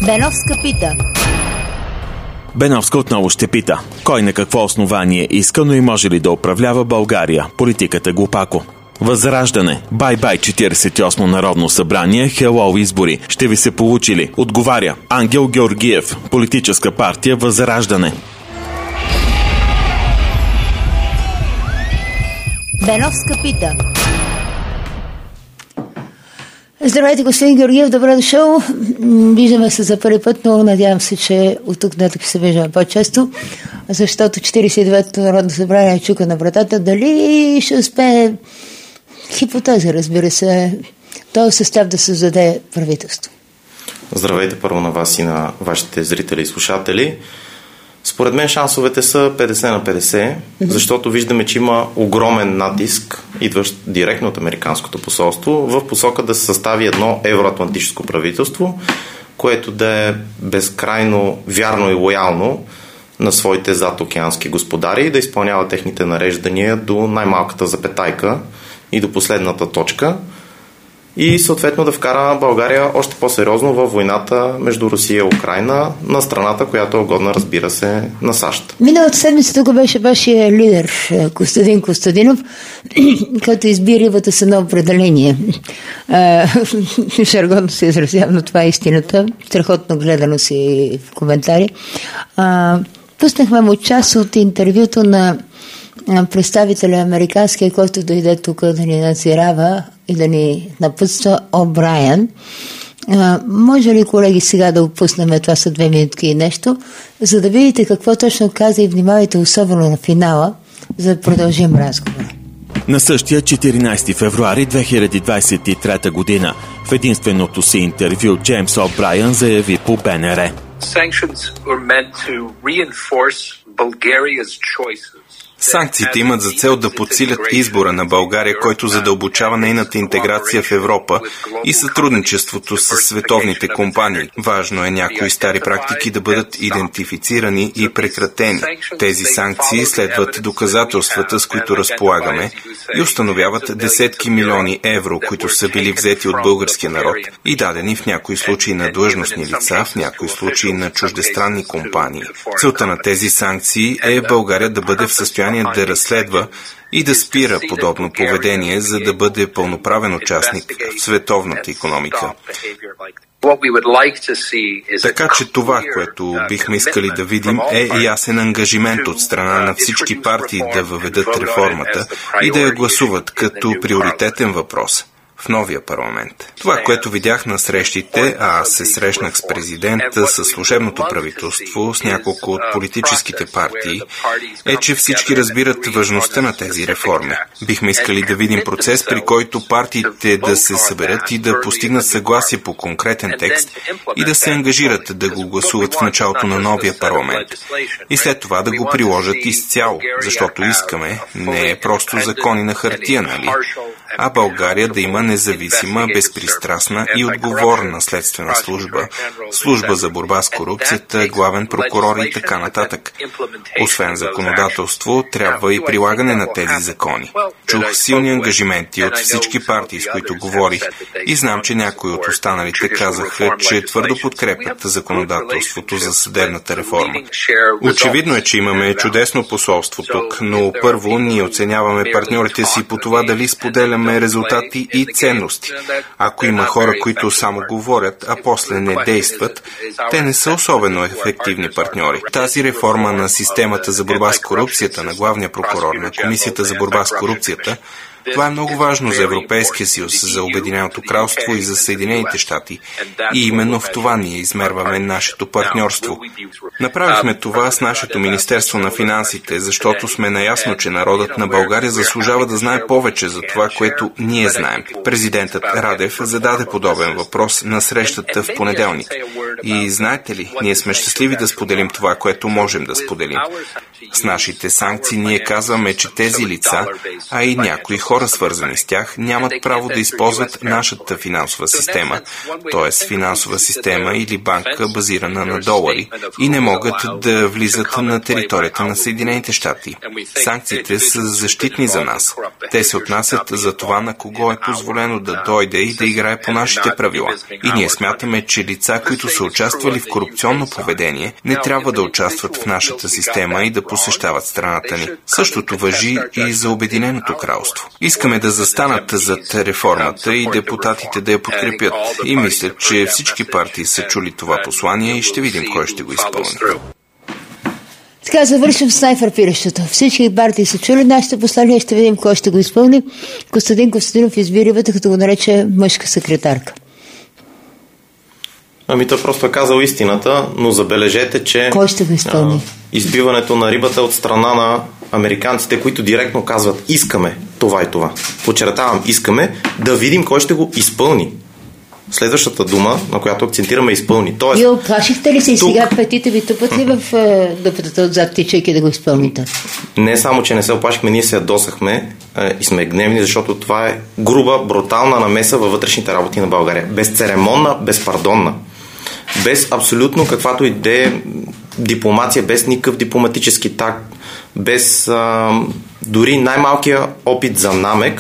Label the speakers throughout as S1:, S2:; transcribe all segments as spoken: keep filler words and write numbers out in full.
S1: Беновска пита.
S2: Беновска отново ще пита. Кой на какво основание иска, но и може ли да управлява България? Политиката глупако. Възраждане. Бай-бай четиридесет и осмо Народно събрание. Хелоу избори. Ще ви се получи ли? Отговаря Ангел Георгиев. Политическа партия Възраждане.
S1: Беновска пита.
S3: Здравейте, господин Георгиев, добре дошъл. Виждаме се за първи път, но надявам се, че от тук нататък ще се виждаме по-често, защото четиридесет и деветото Народно събрание чука на вратата. Дали ще успее, хипотеза, разбира се, този състав да създаде правителство?
S4: Здравейте първо на вас и на вашите зрители и слушатели. Според мен шансовете са петдесет на петдесет, защото виждаме, че има огромен натиск, идващ директно от американското посолство, в посока да се състави едно евроатлантическо правителство, което да е безкрайно вярно и лоялно на своите задокеански господари и да изпълнява техните нареждания до най-малката запетайка и до последната точка, и съответно да вкара България още по-сериозно във войната между Русия и Украйна, на страната, която е угодна, разбира се, на САЩ.
S3: Миналата седмица тук беше вашия лидер Костадин Костадинов, който изби рибата с едно определение. Жаргонно се изразява, но това е истината. Страхотно гледано си в коментари. А, пуснахме му част от интервюто на представителя американския, който дойде тук да ни надзирава и да ни напътства, О'Брайен. А, може ли, колеги, сега да опуснем, това са две минутки и нещо, за да видите какво точно каза и внимавайте особено на финала, за да продължим разговора.
S2: На същия четиринадесети февруари две хиляди двадесет и трета година в единственото си интервю Джеймс О'Брайен заяви по Б Н Р.
S5: Санкциите имат за цел да подсилят избора на България, който задълбочава нейната интеграция в Европа и сътрудничеството с световните компании. Важно е някои стари практики да бъдат идентифицирани и прекратени. Тези санкции следват доказателствата, с които разполагаме, и установяват десетки милиони евро, които са били взети от българския народ и дадени в някои случаи на длъжностни лица, в някои случаи на чуждестранни компании. Целта на тези санкции е България да бъде в състояние да разследва и да спира подобно поведение, за да бъде пълноправен участник в световната икономика. Така че това, което бихме искали да видим, е ясен ангажимент от страна на всички партии да въведат реформата и да я гласуват като приоритетен въпрос в новия парламент. Това, което видях на срещите, а аз се срещнах с президента, с служебното правителство, с няколко от политическите партии, е, че всички разбират важността на тези реформи. Бихме искали да видим процес, при който партиите да се съберат и да постигнат съгласие по конкретен текст и да се ангажират да го гласуват в началото на новия парламент. И след това да го приложат изцяло, защото искаме не е просто закони на хартия, нали? А България да има независима, безпристрастна и отговорна следствена служба, служба за борба с корупцията, главен прокурор и така нататък. Освен законодателство, трябва и прилагане на тези закони. Чух силни ангажименти от всички партии, с които говорих, и знам, че някои от останалите казаха, че твърдо подкрепят законодателството за съдебната реформа. Очевидно е, че имаме чудесно посолство тук, но първо ние оценяваме партньорите си по това дали споделяме резултати и ценности. Ако има хора, които само говорят, а после не действат, те не са особено ефективни партньори. Тази реформа на системата за борба с корупцията, на главния прокурор, на Комисията за борба с корупцията, това е много важно за Европейския съюз, за Обединеното кралство и за Съединените щати. И именно в това ние измерваме нашето партньорство. Направихме това с нашето Министерство на финансите, защото сме наясно, че народът на България заслужава да знае повече за това, което ние знаем. Президентът Радев зададе подобен въпрос на срещата в понеделник. И знаете ли, ние сме щастливи да споделим това, което можем да споделим. С нашите санкции ние казваме, че тези лица, а и някои хора, хора, свързани с тях, нямат право да използват нашата финансова система, т.е. финансова система или банка, базирана на долари, и не могат да влизат на територията на Съединените щати. Санкциите са защитни за нас. Те се отнасят за това на кого е позволено да дойде и да играе по нашите правила. И ние смятаме, че лица, които са участвали в корупционно поведение, не трябва да участват в нашата система и да посещават страната ни. Същото важи и за Обединеното кралство. Искаме да застанат зад реформата и депутатите да я подкрепят. И мисля, че всички партии са чули това послание и ще видим кой ще го изпълни.
S3: Така, завършвам с най-фрапиращото. Всички партии са чули нашите послания, ще видим кой ще го изпълни. Костадин Костадинов избира рибата, като го нарече мъжка секретарка.
S4: Ами той просто е казал истината, но забележете, че
S3: кой ще го изпълни?
S4: А, избиването на рибата от страна на американците, които директно казват искаме това и това. Подчертавам, искаме да видим кой ще го изпълни. Следващата дума, на която акцентираме, изпълни. Тоест,
S3: вие оплашихте ли се и
S4: тук...
S3: сега петите ви тупат ли в е, дупетата отзад, тичайки да го изпълните?
S4: Не само, че не се оплашихме, ние се ядосахме е, и сме гневни, защото това е груба, брутална намеса във вътрешните работи на България. Безцеремонна, безпардонна. Без абсолютно каквато и да е дипломация, без никакъв дипломатически такт, без а, дори най-малкия опит за намек.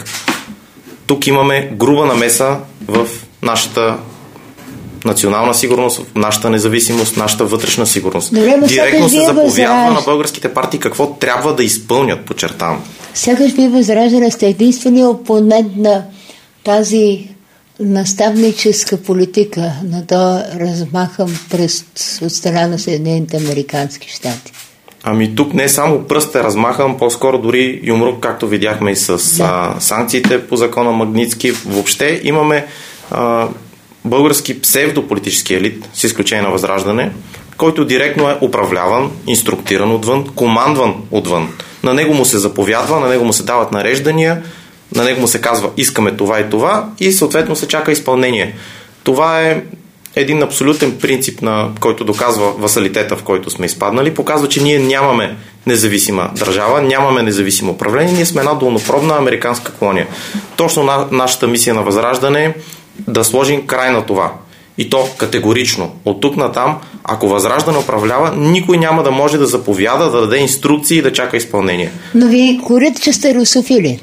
S4: Тук имаме груба намеса в нашата национална сигурност, в нашата независимост, нашата вътрешна сигурност.
S3: Добре,
S4: директно се заповядва възражда... на българските партии какво трябва да изпълнят, подчертавам.
S3: Сякаш вие Възраждане сте единствения опонент на тази наставническа политика, на то размахан пръст от страна на Съединените американски щати.
S4: Ами тук не само пръст е размахан, по-скоро дори юмрук, както видяхме и с да. а, санкциите по закона Магнитски. Въобще имаме а, български псевдополитически елит, с изключение на Възраждане, който директно е управляван, инструктиран отвън, командван отвън. На него му се заповядва, на него му се дават нареждания, на него му се казва искаме това и това и съответно се чака изпълнение. Това е един абсолютен принцип, на който доказва васалитета, в който сме изпаднали. Показва, че ние нямаме независима държава, нямаме независимо управление, ние сме една долнопробна американска колония. Точно на, нашата мисия на Възраждане е да сложим край на това. И то категорично. От тук натам, ако Възраждане управлява, никой няма да може да заповяда, да даде инструкции и да чака изпълнение.
S3: Но ви корите, че сте русофили.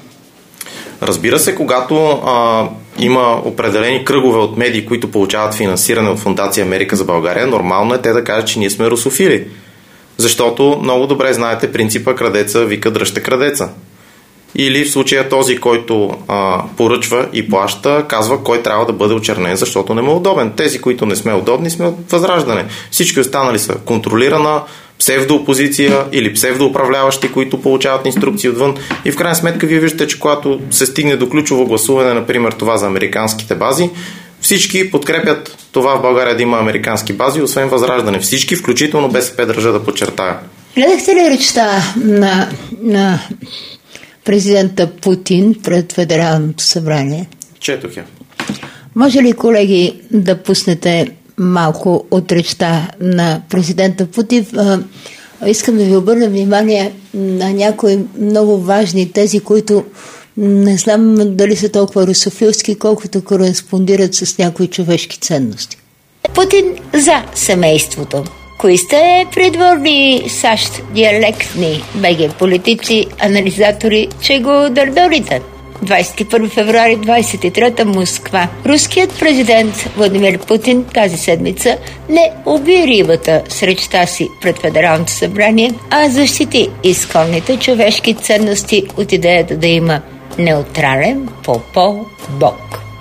S4: Разбира се, когато а, има определени кръгове от медии, които получават финансиране от Фондация Америка за България, нормално е те да кажат, че ние сме русофили. Защото много добре знаете принципа крадеца вика дръжте крадеца. Или в случая този, който а, поръчва и плаща, казва кой трябва да бъде очернен, защото не му е удобен. Тези, които не сме удобни, сме от Възраждане. Всички останали са контролирана псевдоопозиция или псевдоуправляващи, които получават инструкции отвън. И в крайна сметка вие виждате, че когато се стигне до ключово гласуване, например това за американските бази, всички подкрепят това в България да има американски бази, освен Възраждане. Всички, включително БСП, държа да подчертая.
S3: Гледахте ли речта на, на президента Путин пред Федералното събрание?
S4: Четох я.
S3: Може ли, колеги, да пуснете малко от речта на президента Путин? Искам да ви обърна внимание на някои много важни тези, които не знам дали са толкова русофилски, колкото кореспондират с някои човешки ценности. Путин за семейството. Кои сте придворни САЩ диалектни БГ политици, анализатори, че го дърдолите? двадесет и първи февруари двадесет и трета Москва. Руският президент Владимир Путин тази седмица не уби рибата с речта си пред Федералното събрание, а защити изконните човешки ценности от идеята да има неутрален по-пол бог.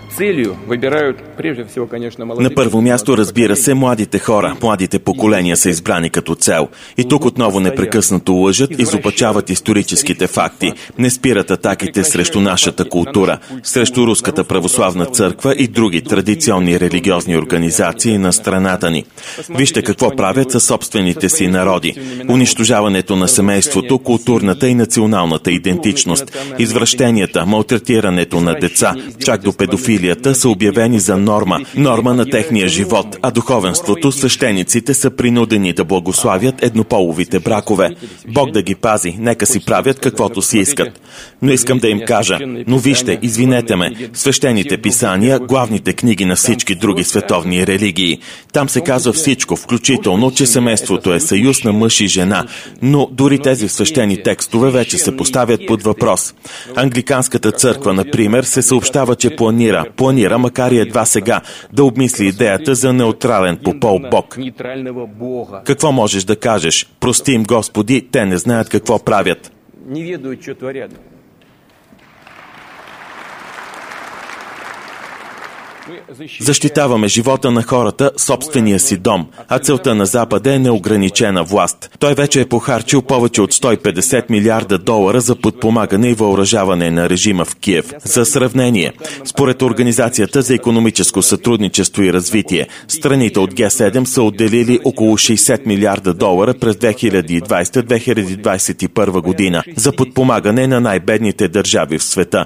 S2: На първо място, разбира се, младите хора, младите поколения са избрани като цел. И тук отново непрекъснато лъжат, изопачават историческите факти, не спират атаките срещу нашата култура, срещу Руската православна църква и други традиционни религиозни организации на страната ни. Вижте какво правят със собствените си народи. Унищожаването на семейството, културната и националната идентичност, извращенията, малтретирането на деца, чак до педофилия насилията са обявени за норма, норма на техния живот, а духовенството, свещениците са принудени да благославят еднополовите бракове. Бог да ги пази, нека си правят каквото си искат. Но искам да им кажа, но вижте, извинете ме, свещените писания, главните книги на всички други световни религии. Там се казва всичко, включително, че семейството е съюз на мъж и жена, но дори тези свещени текстове вече се поставят под въпрос. Англиканската църква, например, се съобщава, че планира, планира, макар и едва сега, да обмисли идеята за неутрален по пол Бог. Какво можеш да кажеш? Прости им, Господи, те не знаят какво правят. Защитаваме живота на хората, собствения си дом, а целта на Запада е неограничена власт. Той вече е похарчил повече от сто и петдесет милиарда долара за подпомагане и въоръжаване на режима в Киев. За сравнение, според Организацията за икономическо сътрудничество и развитие, страните от Г седем са отделили около шейсет милиарда долара през две хиляди и двадесета - две хиляди двадесет и първа година за подпомагане на най-бедните държави в света.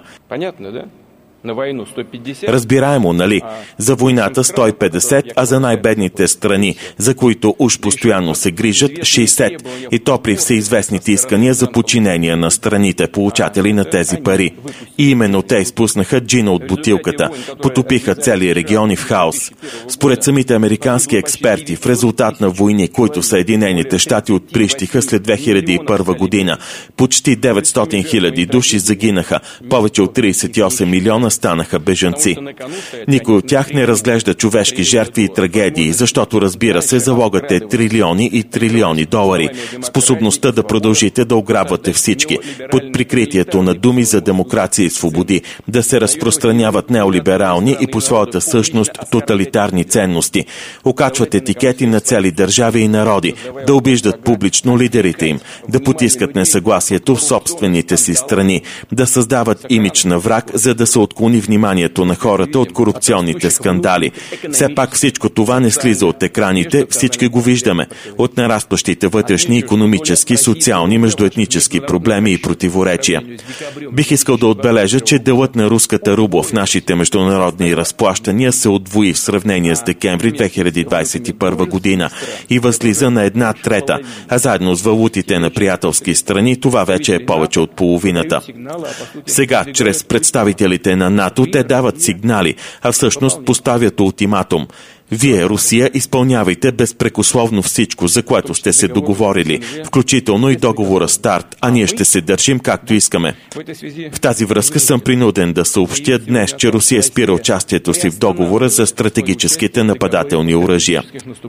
S2: Разбираемо, нали? За войната сто и петдесет, а за най-бедните страни, за които уж постоянно се грижат, шейсет. И то при всеизвестните искания за подчинение на страните, получатели на тези пари. И именно те изпуснаха джина от бутилката, потопиха цели региони в хаос. Според самите американски експерти, в резултат на войни, които Съединените щати отприщиха след две хиляди и първа година, почти деветстотин хиляди души загинаха, повече от тридесет и осем милиона станаха бежанци. Никой от тях не разглежда човешки жертви и трагедии, защото, разбира се, залогът е трилиони и трилиони долари. Способността да продължите да ограбвате всички, под прикритието на думи за демокрация и свободи, да се разпространяват неолиберални и по своята същност тоталитарни ценности, окачват етикети на цели държави и народи, да обиждат публично лидерите им, да потискат несъгласието в собствените си страни, да създават имидж на враг, за да се отклони вниманието на хората от корупционните скандали. Все пак всичко това не слиза от екраните, всички го виждаме. От нарастващите вътрешни, икономически, социални, междуетнически проблеми и противоречия. Бих искал да отбележа, че делът на руската рубла в нашите международни разплащания се удвои в сравнение с декември две хиляди двадесет и първа година и възлиза на една трета, а заедно с валутите на приятелски страни това вече е повече от половината. Сега, чрез представителите на НАТО, те дават сигнали, а всъщност поставят ултиматум. Вие, Русия, изпълнявайте безпрекословно всичко, за което сте се договорили, включително и договора СТАРТ, а ние ще се държим както искаме. В тази връзка съм принуден да съобщя днес, че Русия спира участието си в договора за стратегическите нападателни оръжия.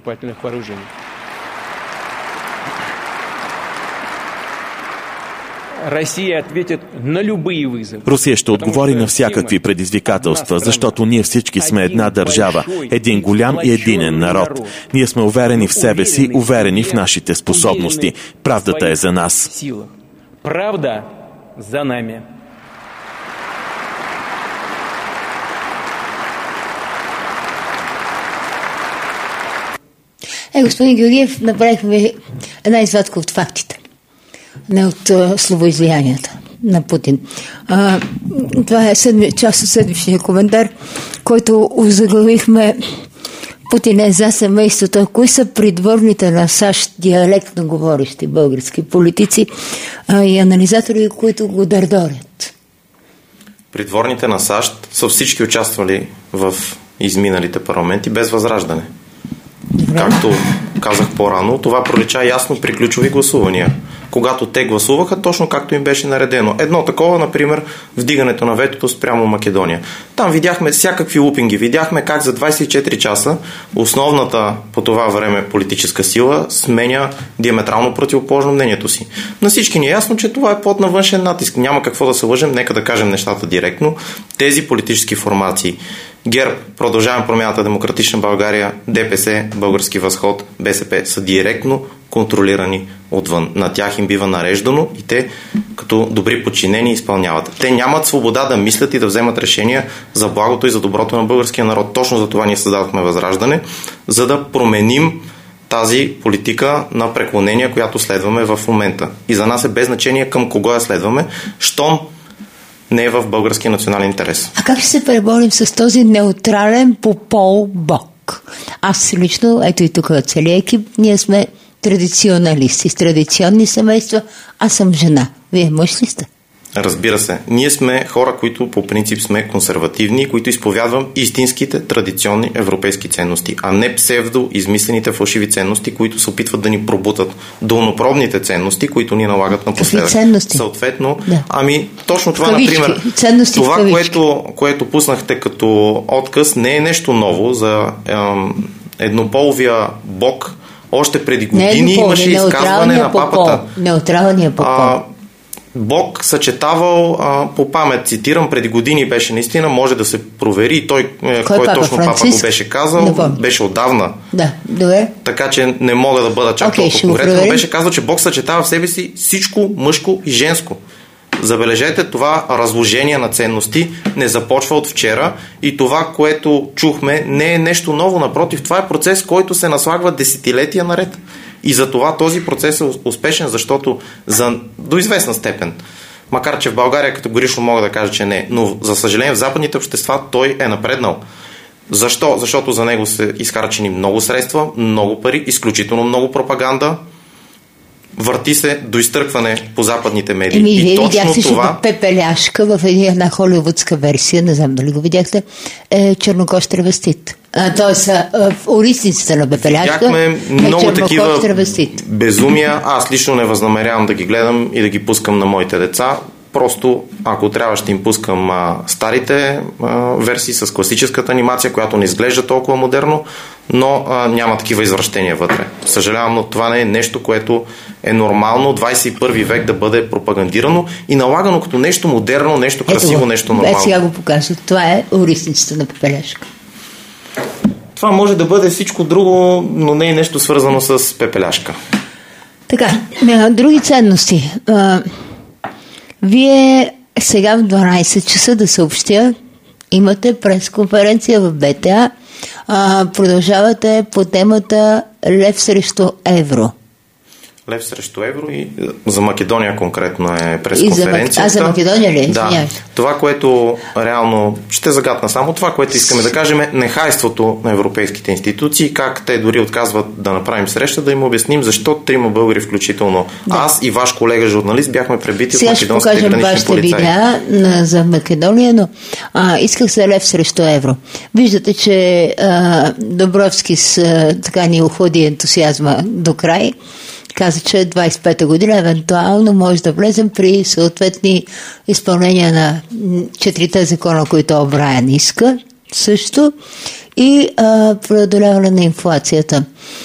S2: Русия ще отговори на всякакви предизвикателства, защото ние всички сме една държава, един голям и единен народ. Ние сме уверени в себе си, уверени в нашите способности. Правдата е за нас.
S6: Правда за нами.
S3: Е, господин Георгиев, направихме една извадка от фактите, не от uh, словоизлиянията на Путин. А, това е седми, част от седмичния коментар, който озаглавихме: Путин е за семейството. Кои са придворните на САЩ диалектно говорещи български политици а, и анализатори, които го дърдорят?
S4: Придворните на САЩ са всички участвали в изминалите парламенти без възраждане. Добре. Както казах по-рано, това пролича ясно при ключови гласувания. Когато те гласуваха, точно както им беше наредено. Едно такова, например, вдигането на ветото спрямо Македония. Там видяхме всякакви лупинги. Видяхме как за двадесет и четири часа основната по това време политическа сила сменя диаметрално противоположно мнението си. На всички ни е ясно, че това е плод на външен натиск. Няма какво да се лъжем, нека да кажем нещата директно. Тези политически формации, ГЕРБ, Продължаваме промяната, Демократична България, ДПС, Български възход, БСП, са директно контролирани отвън. На тях им бива нареждано и те като добри подчинени изпълняват. Те нямат свобода да мислят и да вземат решения за благото и за доброто на българския народ. Точно за това ние създадохме Възраждане, за да променим тази политика на преклонение, която следваме в момента. И за нас е без значение към кого я следваме, щом не е в българския национален интерес.
S3: А как ще се преборим с този неутрален по пол Бог? Аз лично, ето и тук целият екип, ние сме традиционалисти, с традиционни семейства. Аз съм жена. Вие мъж ли сте?
S4: Разбира се. Ние сме хора, които по принцип сме консервативни, които изповядвам истинските традиционни европейски ценности, а не псевдо измислените фалшиви ценности, които се опитват да ни пробутат долнопробните ценности, които ни налагат напоследък.
S3: Какви ценности?
S4: Съответно,
S3: да.
S4: ами точно това,
S3: кавички.
S4: Например,
S3: ценности
S4: това, което, което пуснахте като отказ, не е нещо ново за ем, еднополовия бог. Още преди години имаше изказване на папата.
S3: Неутралния по пол.
S4: Бог съчетавал а, по памет, цитирам, преди години беше наистина, може да се провери той, кой, кой
S3: папа,
S4: точно
S3: Франциск?
S4: папа го беше казал, беше отдавна.
S3: Да, добре.
S4: Така че не мога да бъда чак
S3: okay,
S4: толкова конкретно, но беше казал, че Бог съчетава в себе си всичко мъжко и женско. Забележете, това разложение на ценности не започва от вчера и това, което чухме, не е нещо ново, напротив, това е процес, който се наслагва десетилетия наред. И за това този процес е успешен, защото за, до известна степен, макар че в България категорично мога да кажа, че не, но за съжаление в западните общества той е напреднал. Защо? Защото за него са изхарчени много средства, много пари, изключително много пропаганда, върти се до изтъркване по западните медии.
S3: Еми,
S4: и
S3: вие
S4: точно
S3: видяхте
S4: това...
S3: Пепеляшка в една холивудска версия, не знам дали го видяхте, е чернокож травестит. Тоест, в улицницата на Пепеляшка
S4: Видяхме много такива
S3: травестит.
S4: Безумия. Аз лично не възнамерявам да ги гледам и да ги пускам на моите деца. Просто, ако трябва, ще им пускам а, старите а, версии с класическата анимация, която не изглежда толкова модерно, но а, няма такива извращения вътре. Съжалявам, но това не е нещо, което е нормално двадесет и първи век да бъде пропагандирано и налагано като нещо модерно, нещо красиво,
S3: Ето,
S4: нещо нормално.
S3: Ето сега го покажа. Това е улицницата на Пепеляшка.
S4: Това може да бъде всичко друго, но не е нещо свързано с Пепеляшка.
S3: Така, други ценности. Вие сега в дванадесет часа да съобщя, имате пресконференция в БТА, продължавате по темата Лев срещу евро.
S4: Лев срещу евро и за Македония конкретно е пресконференцията.
S3: За, а за Македония ли?
S4: Да. Това, което реално ще загадна само това, което искаме да кажем е нехайството на европейските институции, как те дори отказват да направим среща, да им обясним защо трима българи, включително да. Аз и ваш колега журналист, бяхме пребити
S3: сега
S4: от македонските гранични полицаи.
S3: Сега ще покажем вашите видеа за Македония, но а, исках за Лев срещу евро. Виждате, че а, Добровски с а, така ни уходи ентусиазма до край. Каза, че двадесет и пета година евентуално може да влезем при съответни изпълнения на четирите закона, които Обрайан иска също и а, преодоляване на инфлацията.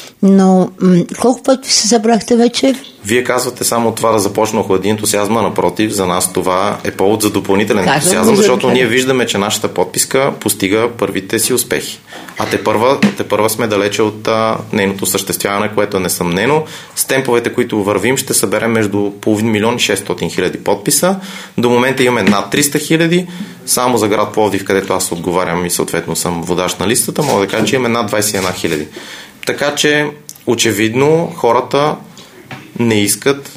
S3: Но м- колко пъти се събрахте вече?
S4: Вие казвате само това да започне охлади ентусиазма, напротив, за нас това е повод за допълнителен
S3: Казвам
S4: ентусиазъм, защото
S3: да.
S4: ние виждаме, че нашата подписка постига първите си успехи. А те първа, те първа сме далече от а, нейното съществяване, което е несъмнено. С темповете, които вървим, ще съберем между половин милион и шестстотин хиляди подписа. До момента имаме над триста хиляди. Само за град Пловдив, където аз отговарям и съответно съм водач на листата, мога да кажа, че имаме над двадесет и една хиляди. Така че, очевидно, хората не искат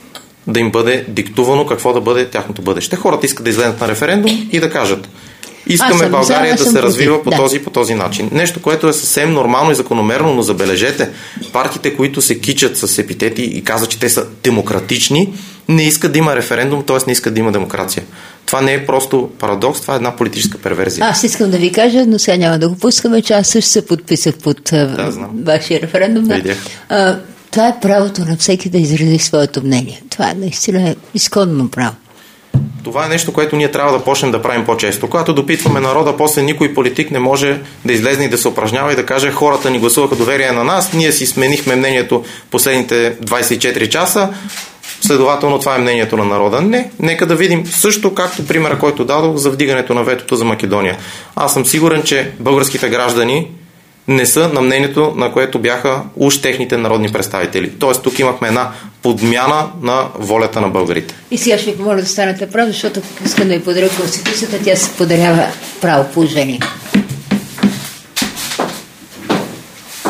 S4: да им бъде диктувано какво да бъде тяхното бъдеще. Хората искат да излезат на референдум и да кажат: искаме
S3: съм,
S4: България да се
S3: против.
S4: развива по
S3: да.
S4: този по този начин. Нещо, което е съвсем нормално и закономерно, но забележете, партиите, които се кичат с епитети и казват, че те са демократични, не искат да има референдум, т.е. не искат да има демокрация. Това не е просто парадокс, това е една политическа перверзия.
S3: Аз искам да ви кажа, но сега няма да го пускаме, че аз също се подписах под
S4: да,
S3: вашия референдум. Да. А, това е правото на всеки да изрази своето мнение. Това наистина е изконно право.
S4: Това е нещо, което ние трябва да почнем да правим по-често. Когато допитваме народа, после никой политик не може да излезне и да се упражнява и да каже: хората ни гласуваха доверие на нас, ние си сменихме мнението последните двадесет и четири часа, следователно това е мнението на народа. Не, нека да видим също както примера, който дадох за вдигането на ветото за Македония. Аз съм сигурен, че българските граждани не са на мнението, на което бяха уж техните народни представители. Тоест тук имахме една подмяна на волята на българите.
S3: И сега ще ви помоля да станете прав, защото искам да ви подаря Конституцията, тя се подарява право положение.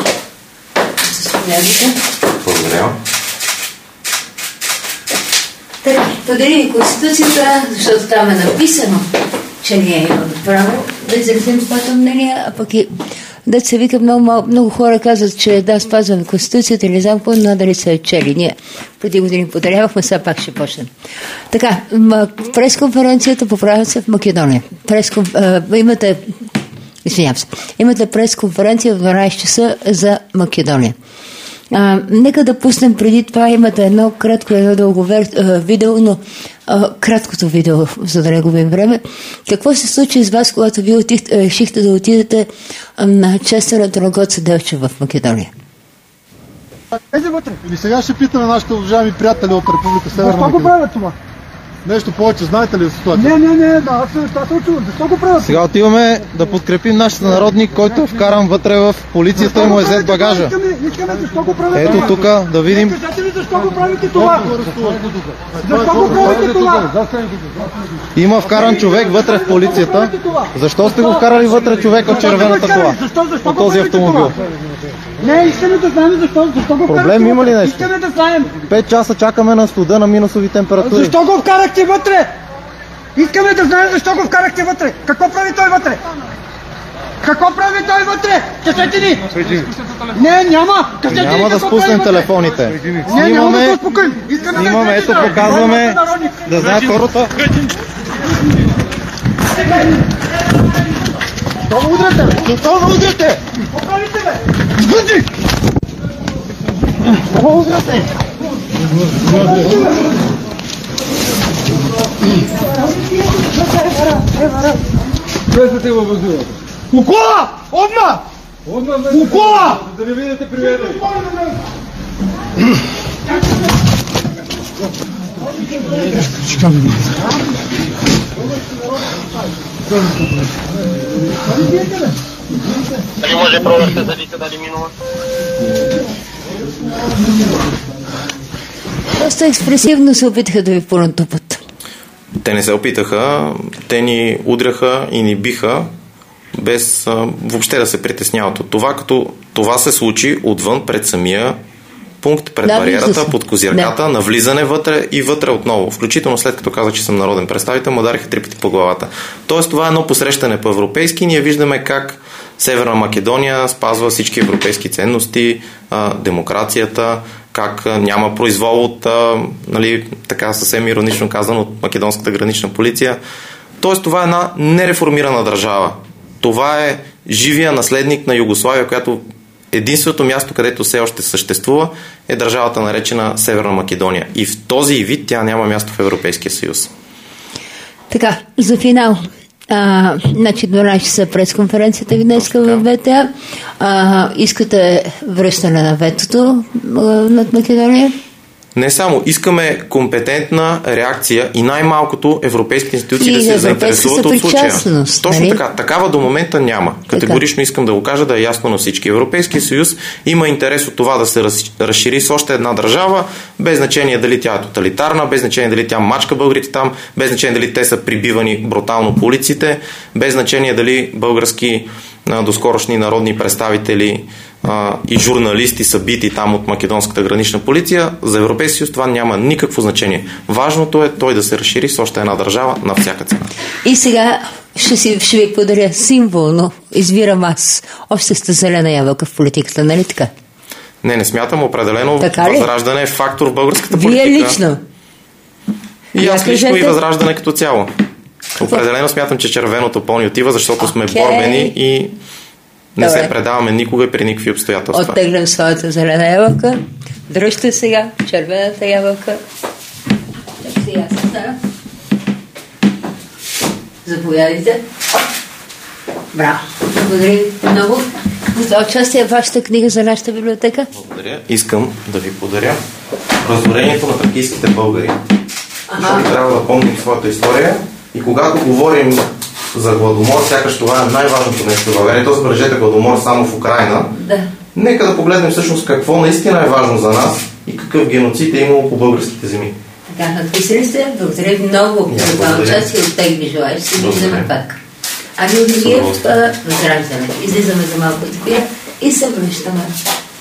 S4: Благодаря.
S3: Така, подари Конституцията, защото там е написано, че ние имаме право да изразим своето мнение, а пък и да се вика, много, много хора казват, че да, спазваме Конституцията, не знам какво, надали са е чели. Ние преди години подарявахме, сега пак ще почнем. Така, пресконференцията поправят се в Македония. Пресконф... А, имате, извинявам се, имате пресконференция в дванайсет часа за Македония. А, нека да пуснем преди това, имате едно кратко, едно дълго видео, но а, краткото видео, за да не губим време. Какво се случи с вас, когато вие отих, решихте да отидете а, на честването на Гоце Делчев в Македония?
S7: Ези вътре. Или сега ще питаме нашите уважаеми приятели от Република Северна Македония.
S8: Защо го правят това?
S7: Нещо повече, знаете ли за ситуацията?
S8: Не, не, не, да, аз се очувам. Защо го правят?
S9: Сега отиваме да подкрепим нашия народник, който е вкаран вътре в полицията и му е взет багажа.
S8: Искаме, искаме, защо го правите?
S9: Ето тук да видим.
S8: Кажете ли защо го правите това? Защо го правите това?
S9: Има вкаран човек вътре в полицията. Защо сте го вкарали вътре човека от червената кола?
S8: Защо, защо
S9: от този автомобил?
S8: Не, искаме да знаем защо, защо го вкарахте.
S9: Проблем има ли нещо?
S8: Искаме да знаем.
S9: Пет часа чакаме на студа на минусови температури.
S8: Защо го вкарахте вътре? Искаме да знаем защо го вкарахте вътре. Какво прави той вътре? Какво прави той вътре? Кажете ни! Не, няма! Кажете
S9: няма
S8: ни,
S9: да спуснем телефоните.
S8: Не, няма да
S9: Снимаме,
S8: го успокоим. Искаме да
S9: снимаме, ето показваме, да знаят хората.
S8: Това ме удрете! Това ме удрете! Какво правите, бе? Въди! Това ме удрете!
S7: Влезете във възилата.
S8: Укола! Одна! Укола!
S7: Да не видите приведени.
S10: Дали може проверка за лика дали минува?
S3: Доста експресивно се опитаха да ви понатупат.
S4: Те не се опитаха, те ни удряха и ни биха, без а, въобще да се притесняват от това, като това се случи отвън пред самия пункт, пред
S3: да,
S4: бариерата, под козирката, да. На влизане вътре и вътре отново. Включително след като казах, че съм народен представител, му удариха три пъти по главата. Тоест това е едно посрещане по-европейски. Ние виждаме как Северна Македония спазва всички европейски ценности, а, демокрацията, как а, няма произвол от, а, нали, така съвсем иронично казано, от македонската гранична полиция. Тоест това е една нереформирана държава. Това е живия наследник на Югославия, която единственото място, където все още съществува, е държавата наречена Северна Македония. И в този вид тя няма място в Европейския съюз.
S3: Така, за финал. А, значи дванайсет часа пресконференцията ви днеска в ВТА. А, искате връщане на ветото а, над Македония?
S4: Не само. Искаме компетентна реакция и най-малкото европейските институции
S3: и
S4: да се заинтересуват от случая. Точно
S3: нали?
S4: така. Такава до момента няма. Категорично така. Искам да го кажа, да е ясно на всички. Европейския съюз има интерес от това да се разшири с още една държава, без значение дали тя е тоталитарна, без значение дали тя мачка българите там, без значение дали те са прибивани брутално по улиците, без значение дали български а, доскорошни народни представители а, и журналисти са бити там от македонската гранична полиция. За Европейския съюз това няма никакво значение. Важното е той да се разшири с още една държава на всяка цена.
S3: И сега ще, си, ще ви подаря символно, избирам аз, още сте зелена ябълка в политиката, нали така?
S4: Не, не смятам. Определено Възраждане е фактор в българската политика.
S3: Вие лично?
S4: И аз лично и Възраждане като цяло. Определено смятам, че червеното по-ни отива, защото okay. сме борбени и не Добре. се предаваме никога и при никакви обстоятелства.
S3: Оттеглям своята зелена ябълка. Дръжте сега червената ябълка. Так сега се стара. Заповядайте. Браво. Благодаря много за участие в вашата книга за нашата библиотека.
S4: Благодаря. Искам да ви подаря Разорението на тракийските българи. Защото трябва да помним своята история и когато говорим за Гладомор, сякаш това е най-важното нещо в България. То забележете Гладомор само в Украйна. Да. Нека да погледнем всъщност какво наистина е важно за нас и какъв геноцид е имало по българските земи.
S3: Така, написали сте. Благодаря ви много за това участие. От тег ви желая. Ще се виждаме пак. Ами Георгиев, Възраждане. Излизаме за малко такива и се връщаме.